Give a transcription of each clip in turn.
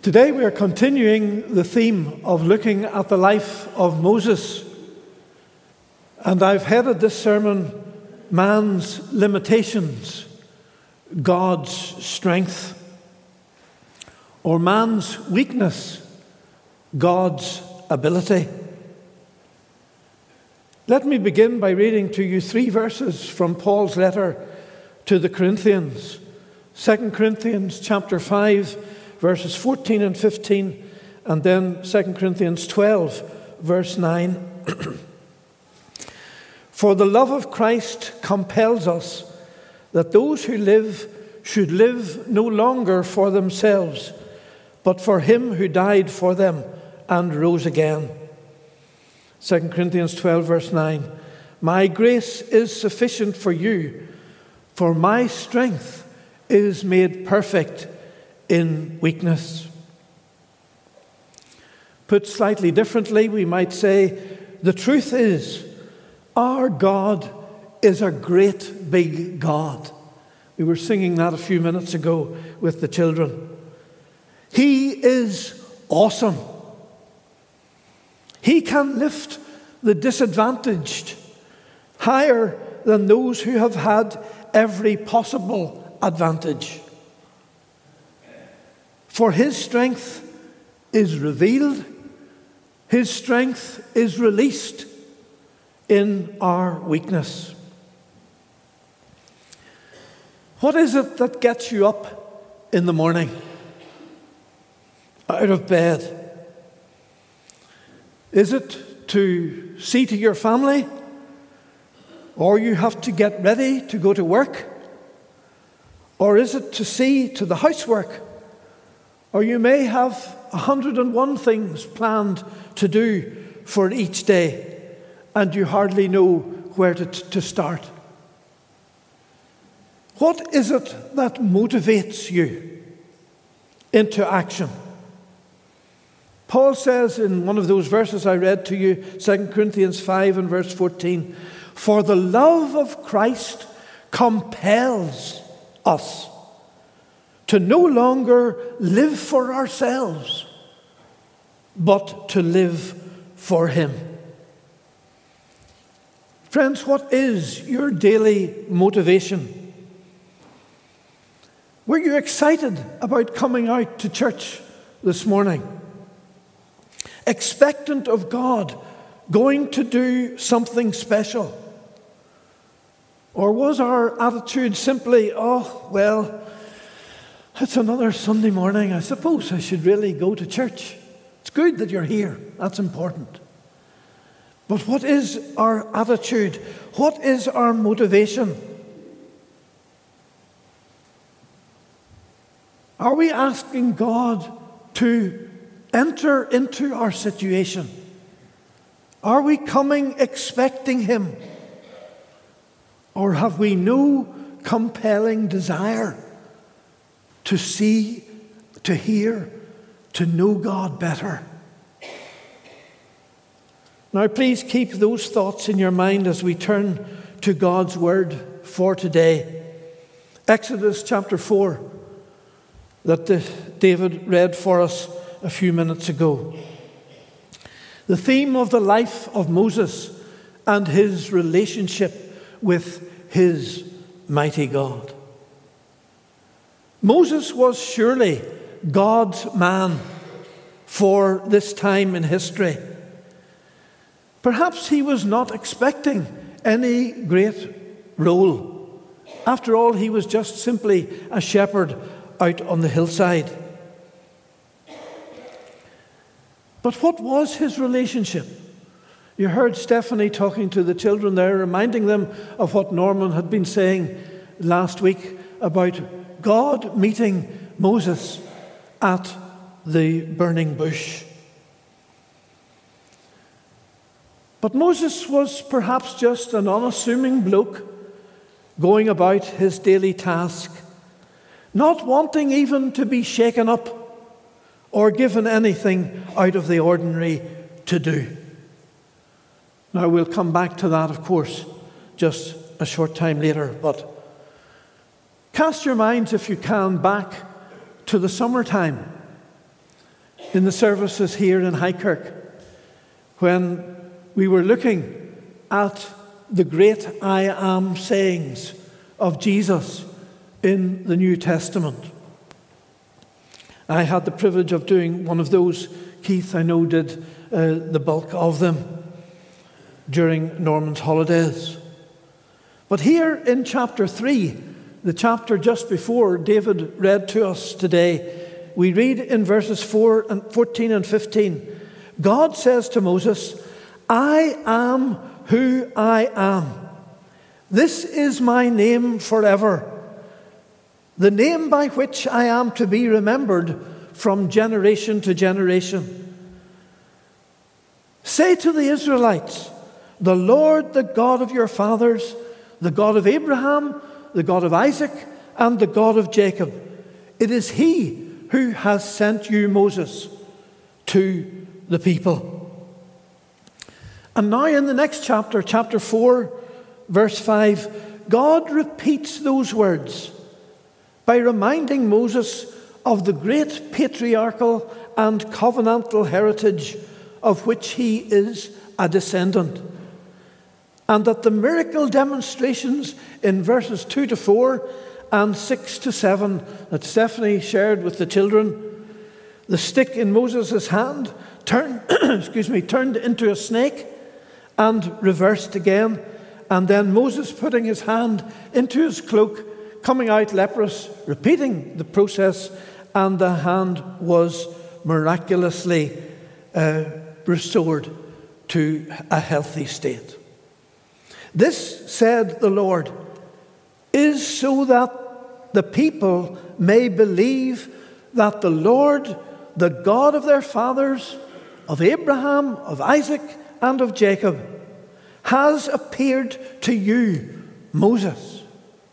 Today we are continuing the theme of looking at the life of Moses. And I've headed this sermon, Man's Limitations, God's Strength. Or man's weakness, God's ability. Let me begin by reading to you 3 verses from Paul's letter to the Corinthians. 2 Corinthians chapter 5, verses 14 and 15, and then 2 Corinthians 12, verse 9. For the love of Christ compels us that those who live should live no longer for themselves, but for him who died for them and rose again. 2 Corinthians 12, verse 9. My grace is sufficient for you, for my strength is made perfect in weakness. Put slightly differently, we might say, the truth is, our God is a great big God. We were singing that a few minutes ago with the children. He is awesome. He can lift the disadvantaged higher than those who have had every possible advantage. For his strength is revealed, his strength is released in our weakness. What is it that gets you up in the morning, out of bed? Is it to see to your family? Or you have to get ready to go to work? Or is it to see to the housework? Or you may have 101 things planned to do for each day, and you hardly know where to start. What is it that motivates you into action? Paul says in one of those verses I read to you, 2 Corinthians 5 and verse 14, for the love of Christ compels us to no longer live for ourselves, but to live for him. Friends, what is your daily motivation? Were you excited about coming out to church this morning? Expectant of God going to do something special? Or was our attitude simply, oh, well, it's another Sunday morning. I suppose I should really go to church. It's good that you're here. That's important. But what is our attitude? What is our motivation? Are we asking God to enter into our situation? Are we coming expecting him? Or have we no compelling desire to see, to hear, to know God better? Now, please keep those thoughts in your mind as we turn to God's Word for today. Exodus chapter 4, that David read for us a few minutes ago. The theme of the life of Moses and his relationship with his mighty God. Moses was surely God's man for this time in history. Perhaps he was not expecting any great role. After all, he was just simply a shepherd out on the hillside. But what was his relationship? You heard Stephanie talking to the children there, reminding them of what Norman had been saying last week about God meeting Moses at the burning bush. But Moses was perhaps just an unassuming bloke going about his daily task, not wanting even to be shaken up or given anything out of the ordinary to do. Now, we'll come back to that, of course, just a short time later, but cast your minds, if you can, back to the summertime in the services here in Highkirk when we were looking at the great I am sayings of Jesus in the New Testament. I had the privilege of doing one of those. Keith, I know, did the bulk of them during Norman's holidays. But here in chapter 3, the chapter just before David read to us today, we read in verses 14 and 15, God says to Moses, I am who I am. This is my name forever, the name by which I am to be remembered from generation to generation. Say to the Israelites, the Lord, the God of your fathers, the God of Abraham, the God of Isaac, and the God of Jacob. It is He who has sent you, Moses, to the people. And now in the next chapter, chapter 4, verse 5, God repeats those words by reminding Moses of the great patriarchal and covenantal heritage of which he is a descendant, and that the miracle demonstrations in verses 2 to 4 and 6 to 7 that Stephanie shared with the children, the stick in Moses' hand turned into a snake and reversed again, and then Moses putting his hand into his cloak, coming out leprous, repeating the process, and the hand was miraculously restored to a healthy state. This, said the Lord, is so that the people may believe that the Lord, the God of their fathers, of Abraham, of Isaac, and of Jacob, has appeared to you, Moses.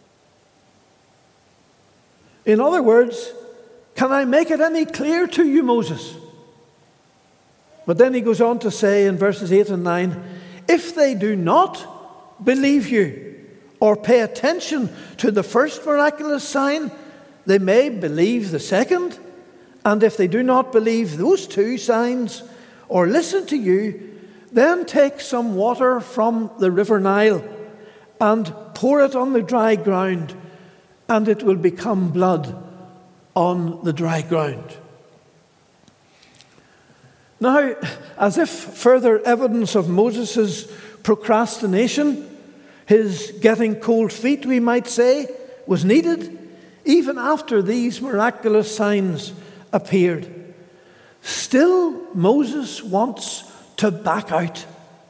In other words, can I make it any clearer to you, Moses? But then he goes on to say in verses 8 and 9, if they do not believe you or pay attention to the first miraculous sign, they may believe the second. And if they do not believe those two signs or listen to you, then take some water from the river Nile and pour it on the dry ground, and it will become blood on the dry ground. Now, as if further evidence of Moses' procrastination, his getting cold feet, we might say, was needed, even after these miraculous signs appeared, still Moses wants to back out.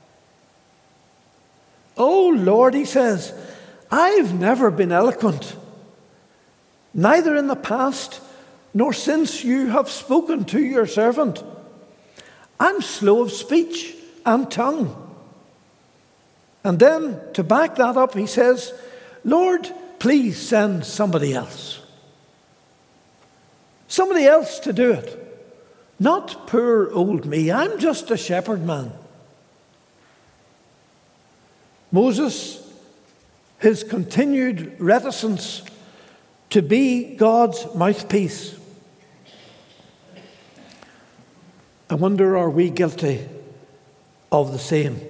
Oh Lord, he says, I've never been eloquent, neither in the past nor since you have spoken to your servant. I'm slow of speech and tongue. And then, to back that up, he says, Lord, please send somebody else. Somebody else to do it. Not poor old me. I'm just a shepherd man. Moses, his continued reticence to be God's mouthpiece. I wonder, are we guilty of the same?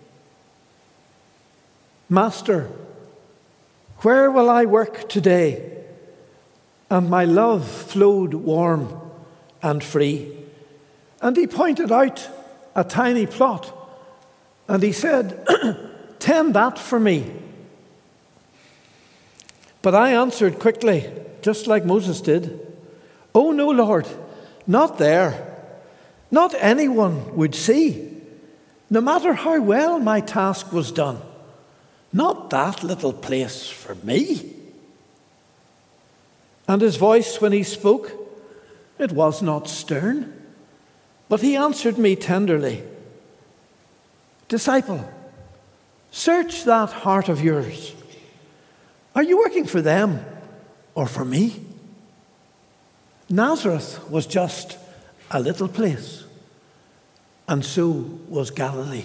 Master, where will I work today? And my love flowed warm and free. And he pointed out a tiny plot, and he said, tend that for me. But I answered quickly, just like Moses did, oh no, Lord, not there. Not anyone would see, no matter how well my task was done. Not that little place for me. And his voice, when he spoke, it was not stern, but he answered me tenderly, disciple, search that heart of yours. Are you working for them or for me? Nazareth was just a little place, and so was Galilee.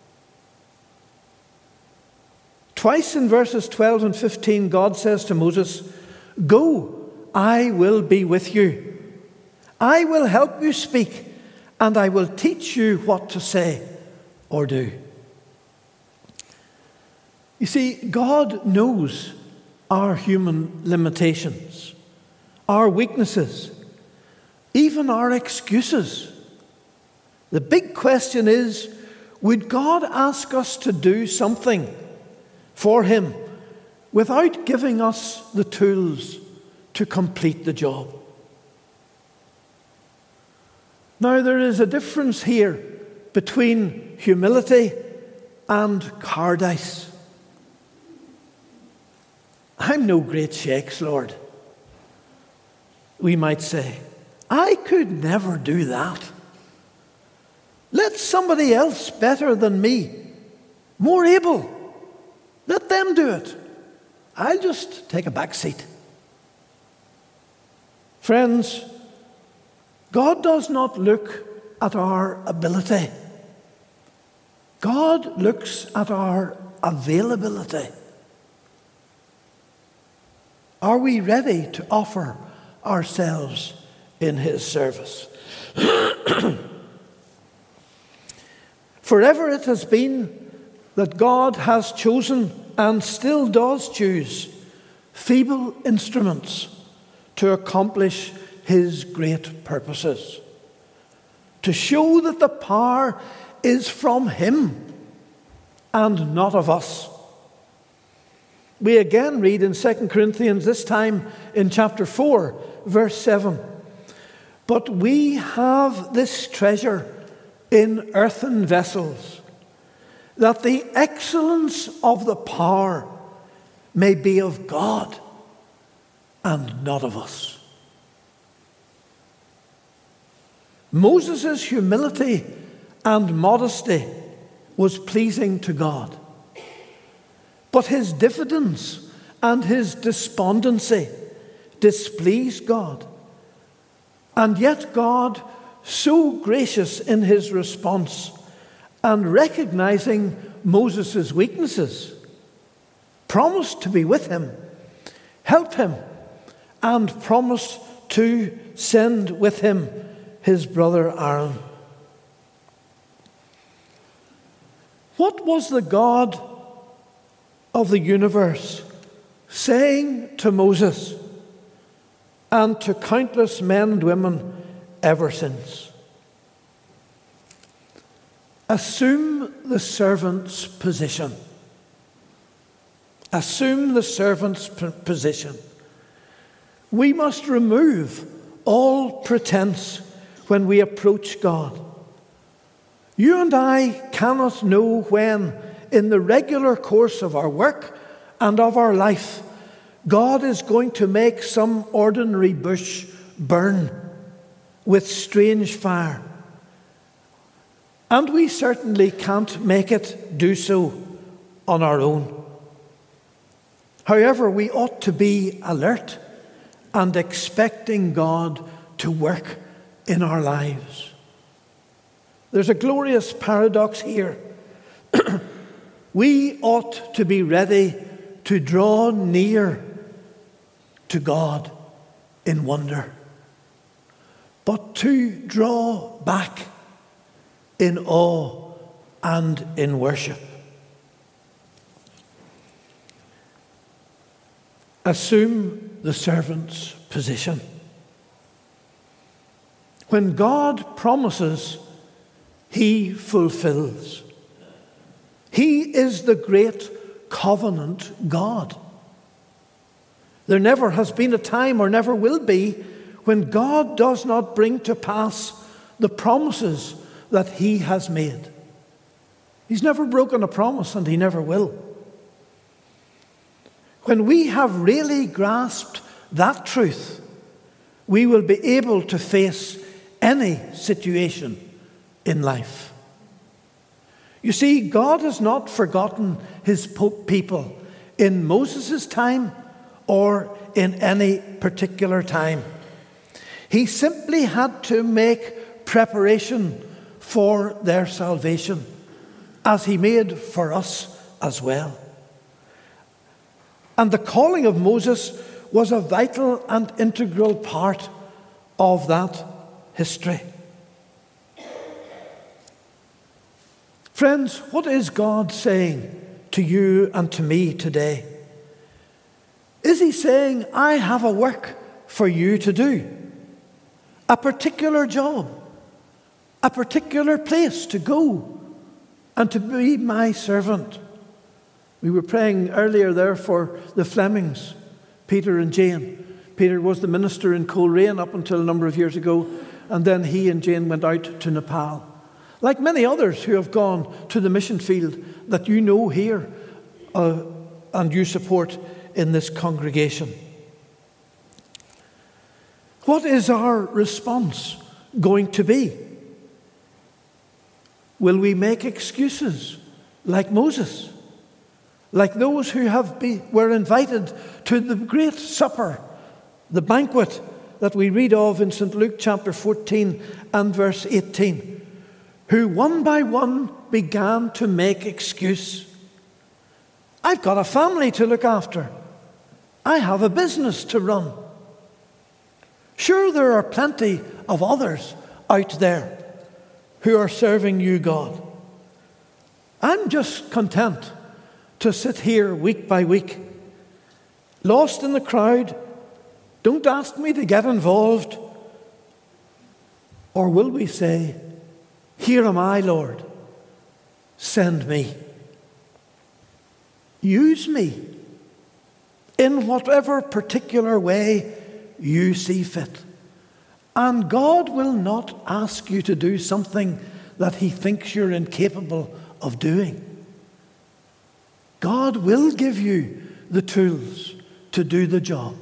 Twice in verses 12 and 15, God says to Moses, go, I will be with you. I will help you speak, and I will teach you what to say or do. You see, God knows our human limitations, our weaknesses, even our excuses. The big question is, would God ask us to do something for him without giving us the tools to complete the job? Now, there is a difference here between humility and cowardice. I'm no great shakes, Lord, we might say. I could never do that. Let somebody else better than me, more able, let them do it. I'll just take a back seat. Friends, God does not look at our ability. God looks at our availability. Are we ready to offer ourselves in his service? Forever it has been that God has chosen and still does choose feeble instruments to accomplish his great purposes, to show that the power is from him and not of us. We again read in 2 Corinthians, this time in chapter 4, verse 7, "But we have this treasure in earthen vessels, that the excellence of the power may be of God and not of us." Moses' humility and modesty was pleasing to God, but his diffidence and his despondency displeased God. And yet God, so gracious in his response and recognizing Moses' weaknesses, promised to be with him, help him, and promised to send with him his brother Aaron. What was the God of the universe saying to Moses and to countless men and women ever since? Assume the servant's position. Assume the servant's position. We must remove all pretense when we approach God. You and I cannot know when, in the regular course of our work and of our life, God is going to make some ordinary bush burn with strange fire. And we certainly can't make it do so on our own. However, we ought to be alert and expecting God to work in our lives. There's a glorious paradox here. We ought to be ready to draw near to God in wonder, but to draw back in awe and in worship. Assume the servant's position. When God promises, he fulfills. He is the great covenant God. There never has been a time, or never will be, when God does not bring to pass the promises that he has made. He's never broken a promise, and he never will. When we have really grasped that truth, we will be able to face any situation in life. You see, God has not forgotten his people in Moses' time or in any particular time. He simply had to make preparation for their salvation, as he made for us as well. And the calling of Moses was a vital and integral part of that history. Friends, what is God saying to you and to me today? Is he saying, I have a work for you to do? A particular job, a particular place to go and to be my servant? We were praying earlier there for the Flemings, Peter and Jane. Peter was the minister in Coleraine up until a number of years ago, and then he and Jane went out to Nepal. Like many others who have gone to the mission field that you know here and you support in this congregation. What is our response going to be? Will we make excuses like Moses? Like those who were invited to the great supper, the banquet that we read of in St. Luke chapter 14 and verse 18, who one by one began to make excuse. I've got a family to look after. I have a business to run. Sure, there are plenty of others out there who are serving you, God. I'm just content to sit here week by week, lost in the crowd. Don't ask me to get involved. Or will we say, here am I, Lord, send me. Use me in whatever particular way you see fit. And God will not ask you to do something that he thinks you're incapable of doing. God will give you the tools to do the job.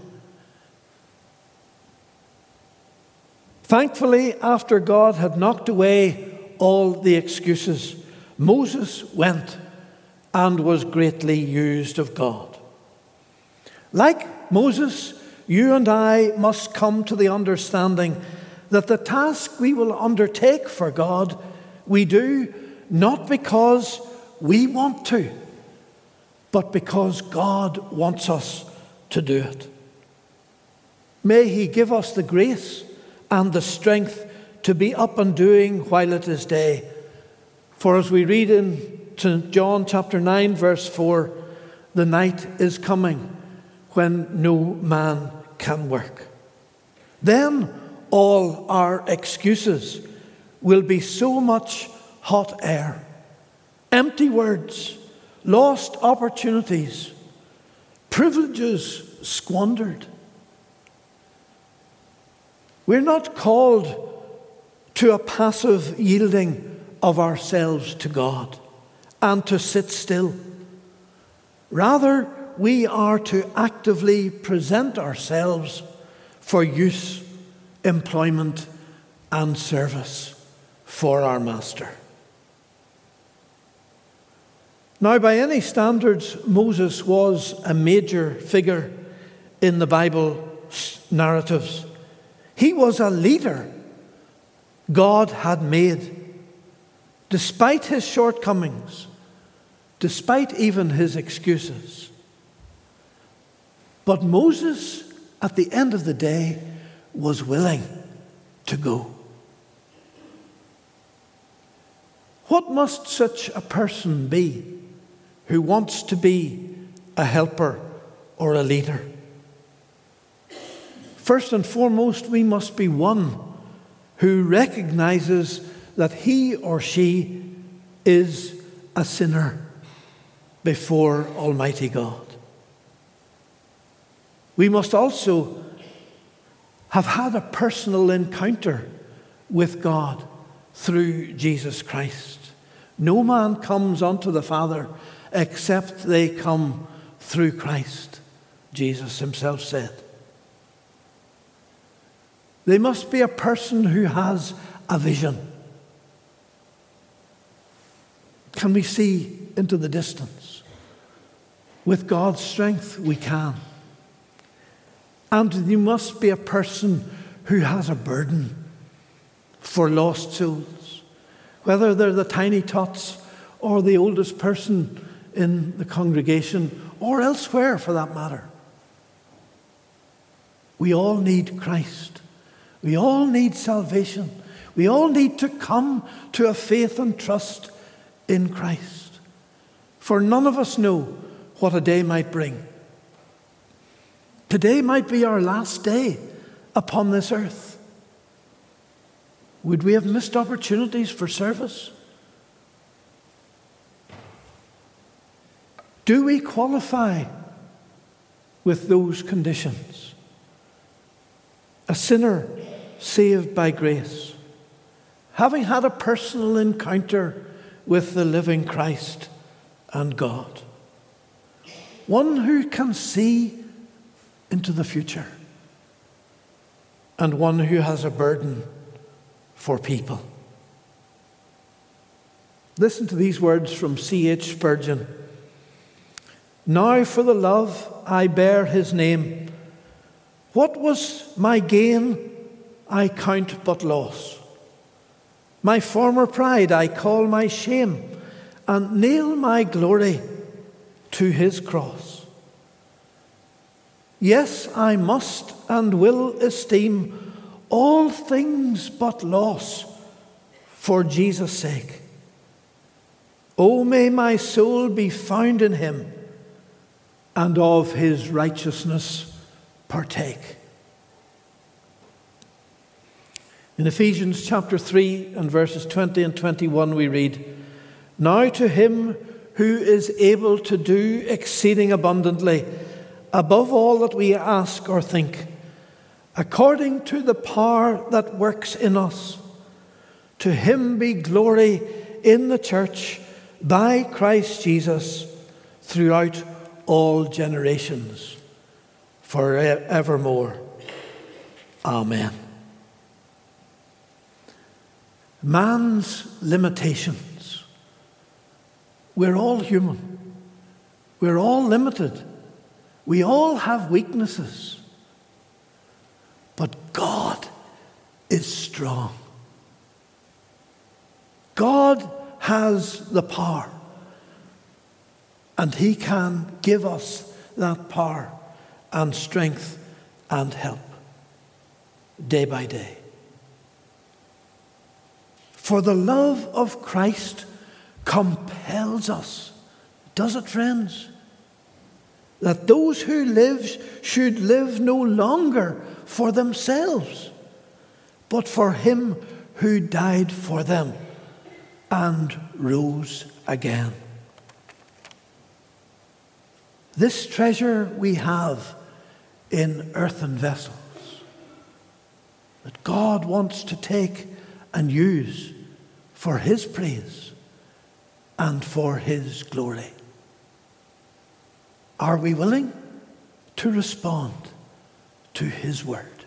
Thankfully, after God had knocked away all the excuses, Moses went and was greatly used of God. Like Moses, you and I must come to the understanding that the task we will undertake for God, we do not because we want to, but because God wants us to do it. May he give us the grace and the strength to be up and doing while it is day. For as we read in St. John chapter 9 verse 4, the night is coming when no man can work. Then all our excuses will be so much hot air, empty words, lost opportunities, privileges squandered. We're not called to a passive yielding of ourselves to God and to sit still. Rather, we are to actively present ourselves for use, employment, and service for our Master. Now, by any standards, Moses was a major figure in the Bible narratives. He was a leader God had made, despite his shortcomings, despite even his excuses. But Moses, at the end of the day, was willing to go. What must such a person be who wants to be a helper or a leader? First and foremost, we must be one who recognizes that he or she is a sinner before Almighty God. We must also have had a personal encounter with God through Jesus Christ. No man comes unto the Father except they come through Christ, Jesus himself said. They must be a person who has a vision. Can we see into the distance? With God's strength, we can. And you must be a person who has a burden for lost souls, whether they're the tiny tots or the oldest person in the congregation or elsewhere for that matter. We all need Christ. We all need salvation. We all need to come to a faith and trust in Christ. For none of us know what a day might bring. Today might be our last day upon this earth. Would we have missed opportunities for service? Do we qualify with those conditions? A sinner saved by grace, having had a personal encounter with the living Christ and God. One who can see into the future, and one who has a burden for people. Listen to these words from C.H. Spurgeon. Now for the love I bear his name, what was my gain I count but loss. My former pride I call my shame, and nail my glory to his cross. Yes, I must and will esteem all things but loss for Jesus' sake. Oh, may my soul be found in him, and of his righteousness partake. In Ephesians chapter 3 and verses 20 and 21 we read, Now to him who is able to do exceeding abundantly, above all that we ask or think, according to the power that works in us, to him be glory in the church by Christ Jesus throughout all generations, forevermore. Amen. Man's limitations. We're all human. We're all limited. We all have weaknesses. But God is strong. God has the power. And he can give us that power and strength and help day by day. For the love of Christ compels us, does it, friends? That those who live should live no longer for themselves, but for him who died for them and rose again. This treasure we have in earthen vessels that God wants to take and use for his praise and for his glory. Are we willing to respond to his word?